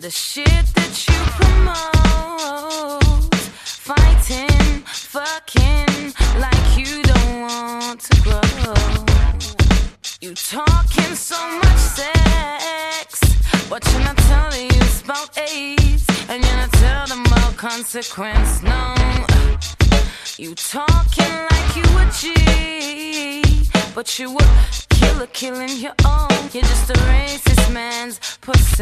the shit that you promote. Fighting, fucking like you don't want to grow. You talking so much sex, but you're not telling the youth about AIDS, and you're not telling them about consequence, no. You talking like you a G, but you a killer killing your own. You're just a racist man's pussy.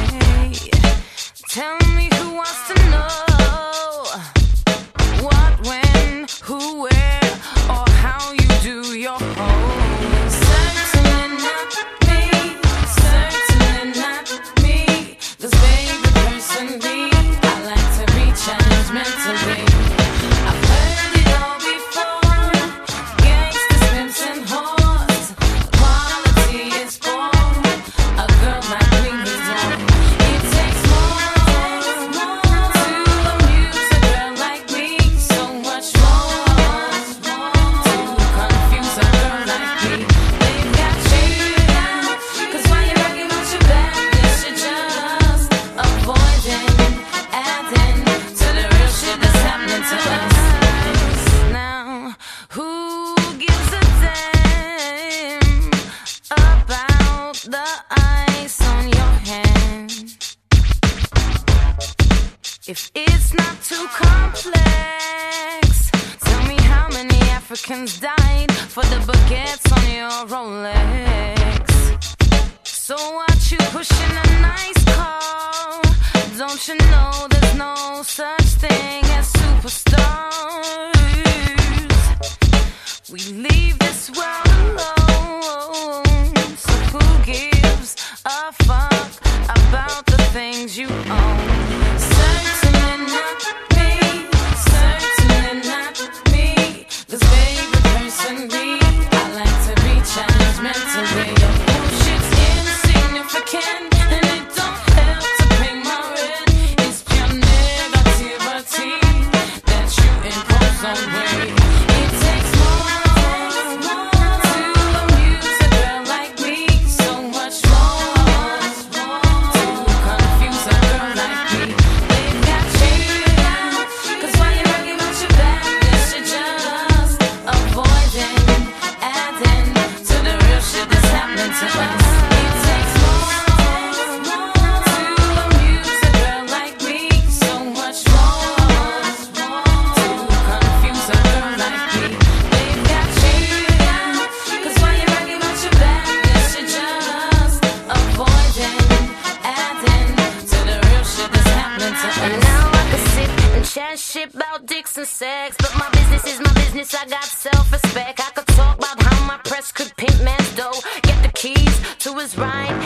Tell me who wants to know what, when, who, where, or how you do your home. Certainly not me, certainly not me. 'Cause baby, personally, I like to be challenged mentally. I've heard it all before. Gangsters, pimps, and whores. Quality is born. A girl like me is on. It takes more to amuse a girl like me. So much more to confuse a girl like me. They've got you now. 'Cause while you're rocking out your back, this shit just avoiding adding to the real shit that's happening to us. Now, who gives a damn about the ice on your hand? If it's not too complex, tell me how many Africans died for the baguettes on your Rolex. So what you pushing a nice car? Don't you know there's no such thing as superstars? We leave this world alone. So who gives a fuck about the things you own? Certainly not me, certainly not me. 'Cause baby, personally, I like to be challenged mentally. Your bullshit's insignificant, and it don't help to pay my rent. It's pure negativity that you impose on me. It takes more to amuse a girl like me. So much more to confuse a girl like me. They've got you now. 'Cause while you're rocking out your back, this shit just avoiding adding to the real shit that's happening to us. It takes more to amuse a girl like me. So much more to confuse a girl like me. They've got you now. 'Cause while you're rocking out your back, this shit just avoiding adding to the real shit that's happening to us. And now I can sit and chat shit about dicks and sex, but my business is my business. I got self-respect. I could talk about how my press could pimp man's dough, get the keys to his ride,